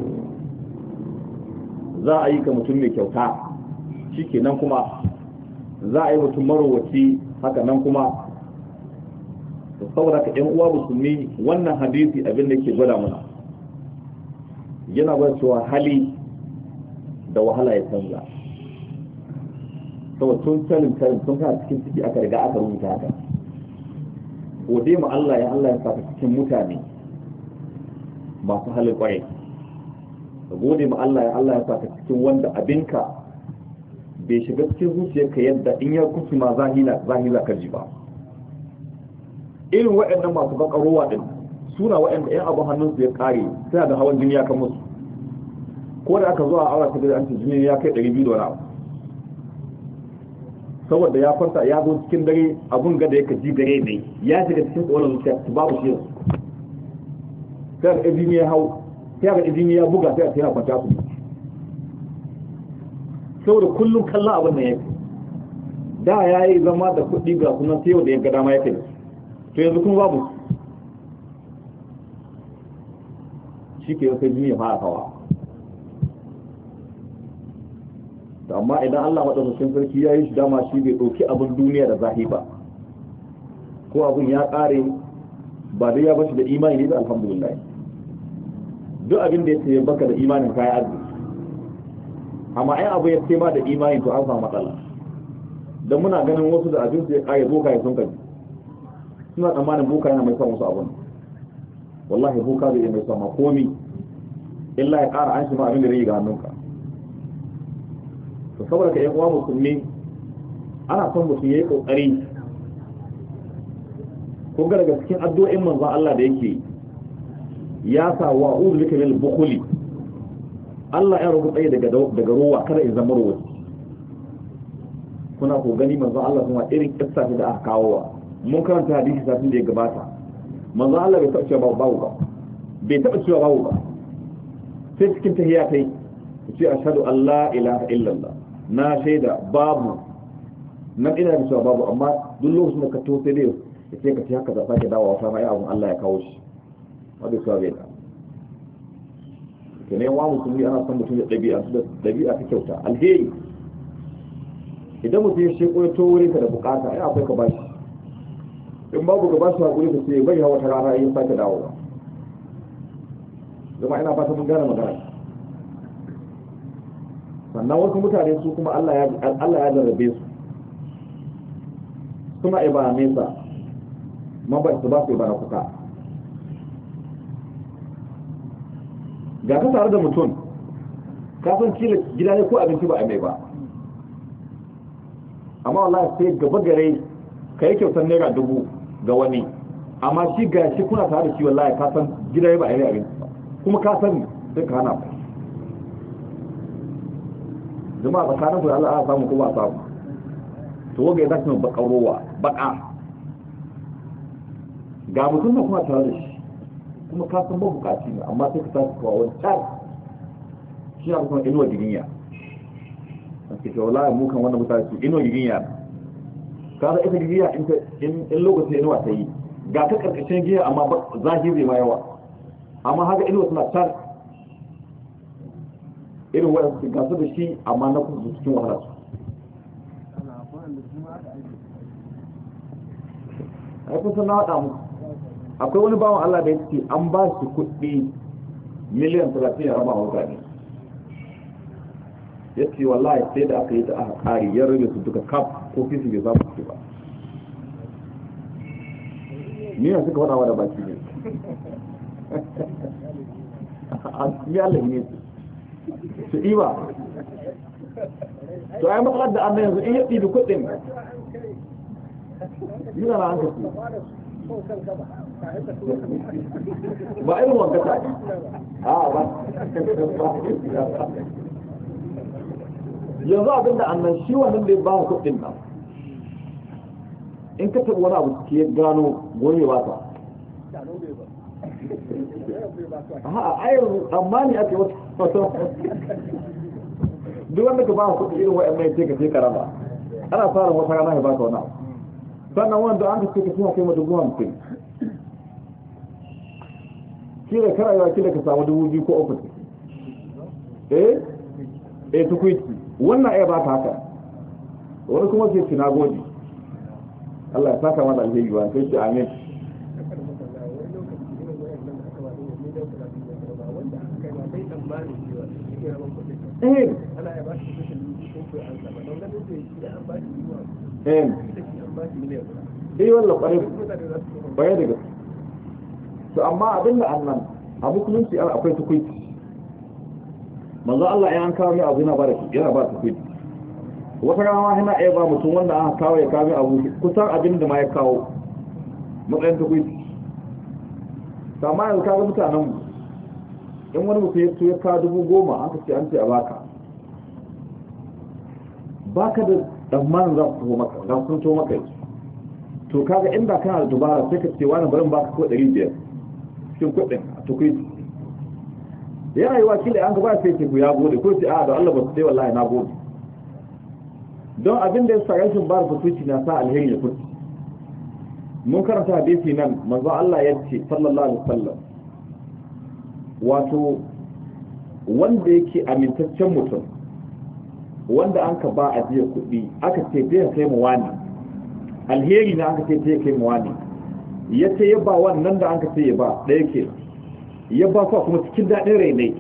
za a yi ka mutum mai kyauta shikenan, kuma za a yi mutum marowaci haka nan kuma. saboda ka ɗan uwa musulmi, wannan hadisi abin da ke gwada mana yana gwada cewa hali da wahala ya canza. saboda tun talin talin tun kana cikin ciki aka riga aka rubuta haka. gode ma Allah ya Allah ya saka cikin mutane masu halin kwarai ka gode ma Allah ya Allah ya saka cikin wanda abinka bai shiga cikin zuciyarka yadda in ya kuci ma zahila zahila ka ji ba irin waɗannan masu bakarowa din suna waɗanda ɗan abu hannunsu ya kare sai da hawan jini ya kan musu ko da aka zo a aura ta da an ce jini ya kai ɗari biyu da wani abu saboda ya kwanta ya zo cikin dare abun gada yake ji dare ne ya shiga cikin tsoron zuciya babu shi sai ga jini ya hau sai ga jini ya buga sai a kwanta su saboda kullum kallon abin nan yake da ya yi zama da kuɗi ga sunan sai da ya ga dama yake to yanzu kuma babu shi ke yau sai jini ya fara kawa amma idan Allah madaukakin sarki ya yi shi dama shi bai ɗauki abin duniya da zahi ba ko abin ya ƙare ba dai ya bashi da imani ne da alhamdulillah duk abin da ya ce baka da imanin kayan arziki amma ai abu ya ce ma da imani to an samu matsala don muna ganin wasu da abin su ya ƙare boka ya sun kaji suna tsammanin boka yana mai son wasu abin wallahi boka zai mai son ma komi illa ya ƙara an shi ma abin da rai ga hannunka to saboda ka yan uwa musulmi ana son mutum yayi kokari ko ga daga cikin addu'o'in manzon Allah da yake ya sa wa a'udhu bika minal bukhli Allah ya rubuta tsaye daga daga ruwa kada in zama ruwa kuna ko gani manzon Allah kuma irin kissa da aka kawo mun karanta hadisi satin da ya gabata manzon Allah bai taɓa cewa babu ba bai taɓa cewa babu ba sai cikin tahiyya kai ce ashhadu an la ilaha illallah na shaida babu nan ina da cewa babu amma duk lokacin da ka to sai dai ya ce ka ci haka da sake dawowa wata mai abun Allah ya kawo shi wanda cewa bai da ke ne wa musulmi ana son mutum da ɗabi'a da ɗabi'a ta kyauta alheri idan mutum ya sheko ya to wurin ka da bukata ai akwai ka bashi in babu ka bashi hakuri ka ce bai hawa ta rana in sake dawowa zama ina fata mun gane magana sannan wasu mutane su kuma Allah ya jarrabe su suna ibara nesa man ba su ba su ibara kuka ga ka tare da mutum ka san kila gida ne ko abinci ba a mai ba amma wallahi sai gaba gare ka yi kyautar naira dubu ga wani amma shi ga shi kuna tare da shi wallahi ka san gida ne ba a mai abinci ba kuma ka san sai ka hana ba jama'a tsakanin ku da Allah a samu ko ba samu to waga ya zaki baka rowa baka ga mutum da kuma tare da shi kuma ka san ba bukaci ne amma sai ka tashi kawo wani tsari shi ya kuma inuwa gidinya a cikin wallahi mu kan wannan mutane su inuwa gidinya ka da ita gidinya in lokacin inuwa ta yi ga ta karkashin giya amma zahiri ma yawa amma haka inuwa suna tsari irin waɗanda su gasu da shi amma na kusa cikin wahala su a kusa na haɗa mu akwai wani bawan Allah da ya ce an ba shi kuɗi miliyan talatin ya raba a mutane ya ce wallahi sai da aka yi da aka ƙari ya rage su duka kaf ko fisi bai samu su ba ni na suka faɗawa da baki ne ni Allah ne su ɗiba to ai matsalar da an yanzu in ya ɗibi kuɗin yana na hankali ba irin wanka ta a ba yanzu abinda annan shi wannan da ya ba kuɗin nan in ka taɓa wani abu ke gano gobe ba ta a ayyar amma ne ake wata duk wanda ka ba kuɗi irin wa'yan mai ce ka ce karama ana fara wata rana ya baka wani abu sannan wanda an ka ce ka ce kai ma dubu hamsin kila kana yawa kila ka samu dubu biyu ko uku eh eh tukuiti wannan ai ba ta haka wani kuma sai ci na gode Allah ya saka mata alheri wa sai ci amin eh ana ya ba shi ko an saba don ganin da an ba shi eh eh wallahi kwarai kwarai daga to amma abin da annan a musulunci akwai tukuiti manzo Allah ya an kawo mai abu yana ba da yana ba tukuiti wata rana yana iya ba mutum wanda aka kawo ya kawo abu kusan abin da ma ya kawo matsayin tukuiti amma yanzu kaga mutanen in wani mutum ya tuya ka dubu goma an ka ce an ce a baka baka da tsammanin za su tuho maka za su tuho maka to kaga inda kana da dubara sai ka ce wani barin baka ko ɗari biyar cikin kuɗin a tukuiti yana yi wakili an gaba sai ce ku ya gode ko ce a da Allah ba su dai wallahi na gode don abin da ya sa rashin bar futuci na sa alheri ya fuci mun karanta hadisi nan manzo Allah ya ce sallallahu alaihi wasallam wato wanda yake amintaccen mutum wanda an ka ba ajiya kuɗi aka ce bai kai mu wani alheri na aka ce bai kai mu wani ya ce ya ba wannan da an ka ce ya ba ɗaya ke ya ba su kuma cikin daɗin rai ne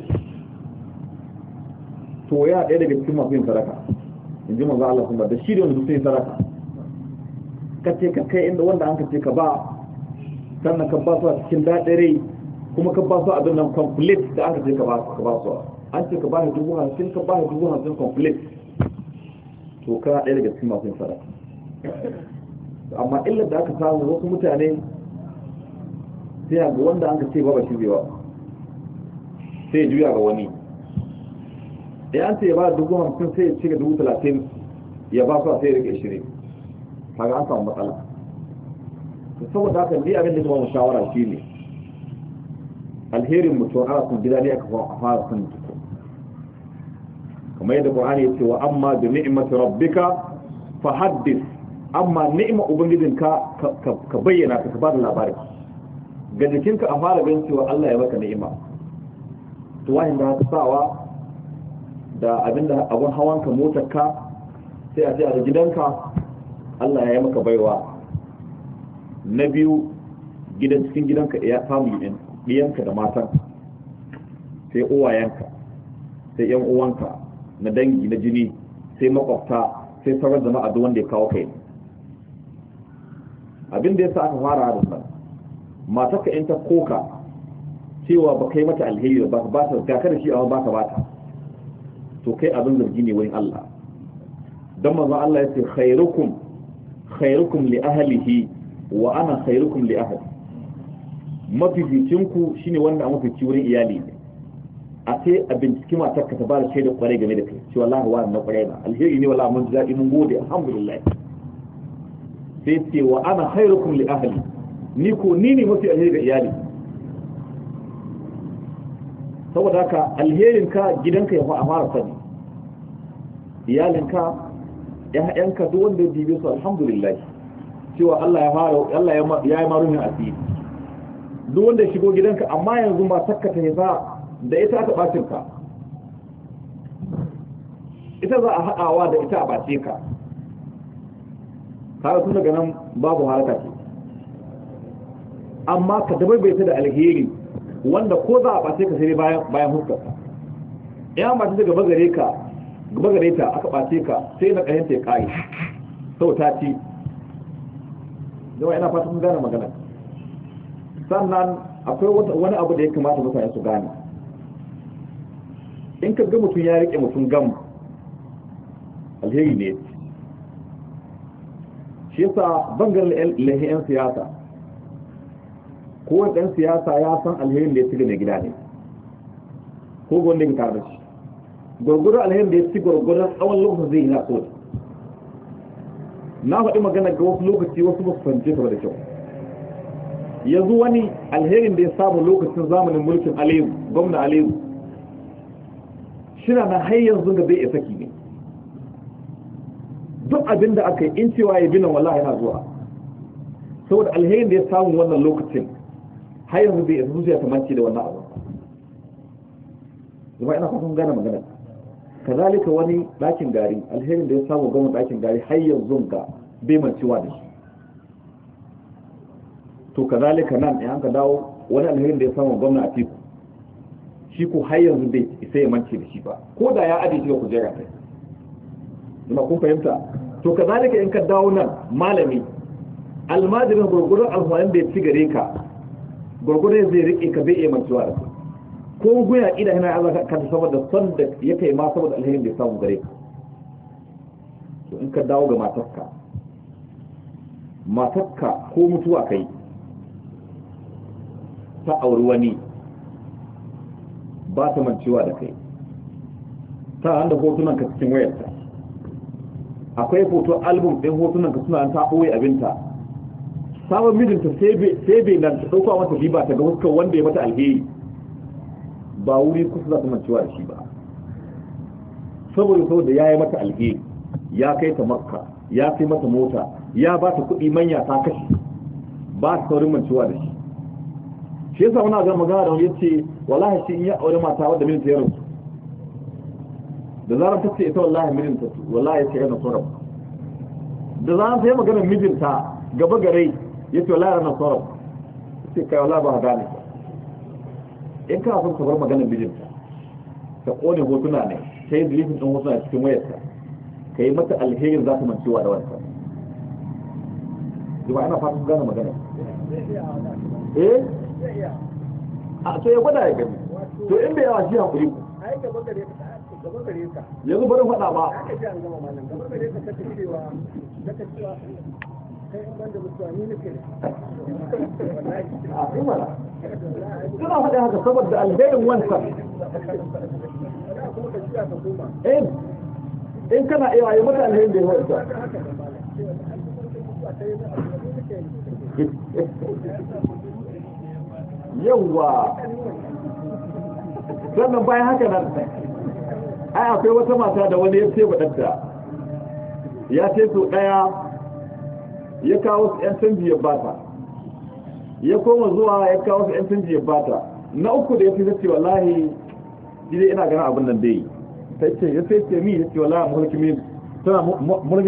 to ya ɗaya daga cikin masu yin sadaka in ji manzo Allah sun ba da shi da wanda su yi sadaka ka ce ka kai inda wanda an ka ce ka ba sannan ka ba su a cikin daɗin rai kuma ka ba su abin nan complete da aka ce ka ba su an ce ka ba shi dubu hamsin ka ba shi dubu hamsin complete to kana ɗaya daga cikin masu yin sadaka amma illar da aka samu wasu mutane sai ga wanda an ka ce ba ba shi ba sai ya juya ga wani ya an ce ya ba dubu hamsin sai ya ci ga dubu talatin ya ba su sai ya rike ishirin kaga an samu matsala to saboda haka ni abin da kuma mu shawara shine alherin mutum ana sun gida ne aka fara sun tuko kamar yadda Qur'ani ya ce wa amma bi ni'mati rabbika fa haddith amma ni'ma ubangijinka ka bayyana ka ba da labari ga jikinka a fara ganin cewa Allah ya maka ni'ima to wahin da ka sawa da abinda abun hawanka motarka sai a ce a gidanka Allah ya yi maka baiwa na biyu gidan cikin gidanka ya samu yin ɗiyanka da matan sai uwayenka sai yan uwanka na dangi na jini sai makwabta sai sauran jama'a duk wanda ya kawo kai abin da yasa aka fara da nan matarka in ta koka cewa ba kai mata alheri ba ba ta ga kada shi amma ba ka bata to kai abin zargi ne wurin Allah dan manzo Allah ya ce khairukum khairukum li ahlihi wa ana khairukum li ahli mafificinku shine wanda a mafici wurin iyali ne a sai a binciki matar ka ta ba da shaida kwarai game da kai shi wallahi wa na kwarai na alheri ne wallahi mun ji daɗi mun gode alhamdulillah sai ce wa ana khairukum li ahli ni ko ni ne mafi alheri ga iyali saboda haka alherin ka gidanka ya fara sani iyalinka ƴaƴanka duk wanda ya bibe su alhamdulillah cewa Allah ya fara Allah ya yi maruhin asiri duk wanda ya shigo gidanka amma yanzu ma takka ta za da ita aka bacin ka ita za a haɗawa da ita a bace ka kaga tun daga nan babu haraka ce amma ka dabaibaita da alheri wanda ko za a bace ka sai bayan bayan huskarka ya mace daga bagare ka gaba gare ta aka bace ka sai na ƙahin ta kai sau ta ci zama ina fata sun gane magana sannan akwai wani abu da ya kamata mutane su gane in ka ga mutum ya rike mutum gam alheri ne shi yasa bangar lahi yan siyasa ko ɗan siyasa ya san alherin da ya ci mai gida ne ko gwanda ya tare da shi gwargwadon alherin da ya ci gwargwadon tsawon lokacin zai yi na so na faɗi magana ga wasu lokaci wasu ba su fahimce ta da kyau yanzu wani alherin da ya samu lokacin zamanin mulkin aliyu gwamna aliyu shina na har yanzu ga bai isa ki ne duk abin da aka yi in cewa ya binan wallahi yana zuwa saboda alherin da ya samu wannan lokacin har yanzu bai isa zuciya ta manci da wannan abu zama ina fatan gane magana kazalika wani ɗakin gari alherin da ya samu gwamnan ɗakin gari har yanzu ga bai mancewa da shi to kazalika nan in ka dawo wani alherin da ya samu gwamna a tiku shi ko har yanzu bai isa ya mance da shi ba ko da ya aje shi ga kujera kai kuma kun fahimta to kazalika in ka dawo nan malami almajirin gurgurun alfanin da ya ci gare ka gurgurun zai rike ka bai iya mancewa da su ko guya ida yana Allah ka saboda son da yake ma saboda alherin da ya samu gare ka to in ka dawo ga matarka matarka ko mutuwa kai ta auri wani ba ta mancewa da kai ta handa hotunan ka cikin wayarta akwai hoto album ɗin hotunan ka suna ta ɓoye abinta sabon mijinta sai bai nan ta ɗauka mata riba ta ga huskar wanda ya mata alheri ba wuri kusa za ta mancewa da shi ba saboda saboda ya yi mata alheri ya kai ta makka ya kai mata mota ya ba ta kuɗi manya ta kashe ba ta saurin mancewa da shi shi yasa muna ga magana da wani yace wallahi shi in ya aure mata wadda mijinta ya rasu da zarar ta ce ita wallahi mijinta wallahi ya ce yana sorab da zarar ta yi magana mijinta gaba gare ya ce wallahi yana sorab sai kai wallahi ba gane ba in ka son ka bar magana mijinta ta kone hotuna ne ta yi deleting din hotuna cikin wayarta ka yi mata alherin za ta mancewa da wanta zuwa ina fatan gane magana eh a to ya gwada ya gani to in bai yawa shi hankuri ku yanzu bari faɗa ba suna faɗi haka saboda alherin wancan in kana iya yi mata alherin da ya wancan yawwa sannan bayan haka nan ai akwai wata mata da wani ya ce baɗanta ya ce so ɗaya ya kawo su 'yan canji ya bata ya koma zuwa ya kawo su 'yan canji ya bata na uku da ya fi zace wallahi jide ina ganin abin nan dai ta ce ya sai ce mi ya ce wallahi mulki mi tana mulki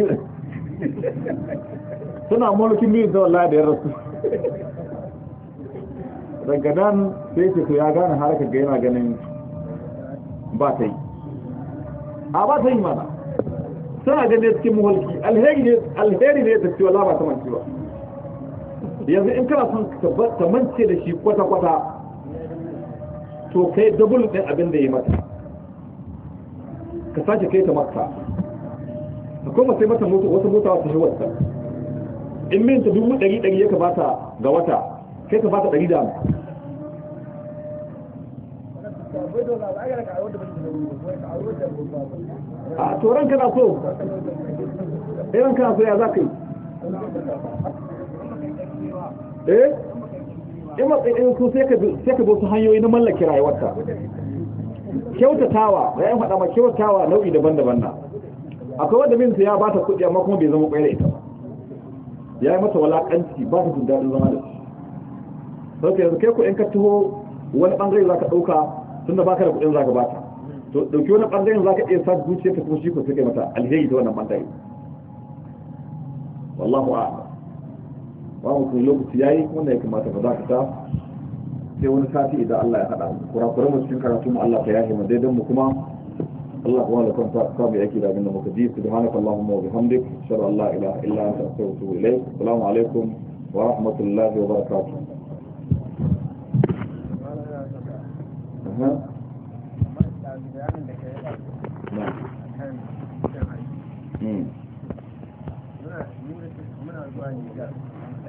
tana mulki mi da wallahi da ya rasu daga nan sai ce to ya gane harkar ga yana ganin ba ta yi a ba ta yi mana tana ganin cikin muhalki alheri ne alheri ne ta ce wala ba ta manci ba yanzu in kana son ta mance da shi kwata-kwata to kai double din abin da ya mata ka sake kai ta makka ka koma sai mata mota wata mota wata shi wata in min ta dubu ɗari ɗari ya ka bata ga wata kai ka bata ɗari da hamsin a turan kana so irin kana so ya za ka yi eh in matsayin so sai ka zo su hanyoyi na mallake rayuwarta kyautatawa ya yi faɗa ma kyautatawa nau'i daban-daban na akwai wanda minta ya ba ta kuɗi amma kuma bai zama ƙwai da ita ba ya yi mata walaƙanci ba ta jin daɗin zama da shi sauke yanzu kai kuɗin ka taho wani ɓangare za ka ɗauka tun da ba ka da kuɗin za ka ba ta to ɗauki wani ɓangaren za ka iya sa zuciya ta kuma shi ko suke mata alheri ta wannan ɓangare wallahu a'lam ba mu kun lokaci yayi wanda ya kamata ba za ka ta sai wani sati idan Allah ya haɗa kurakuran mu cikin karatu mu Allah ka yahe mu daidan mu kuma Allah kuma da kan sa mu yake da abinda muka ji subhanakallahumma wa bihamdik ashhadu an la ilaha illa anta astaghfiruka wa atubu ilayk assalamu alaikum wa rahmatullahi wa barakatuh Hmm.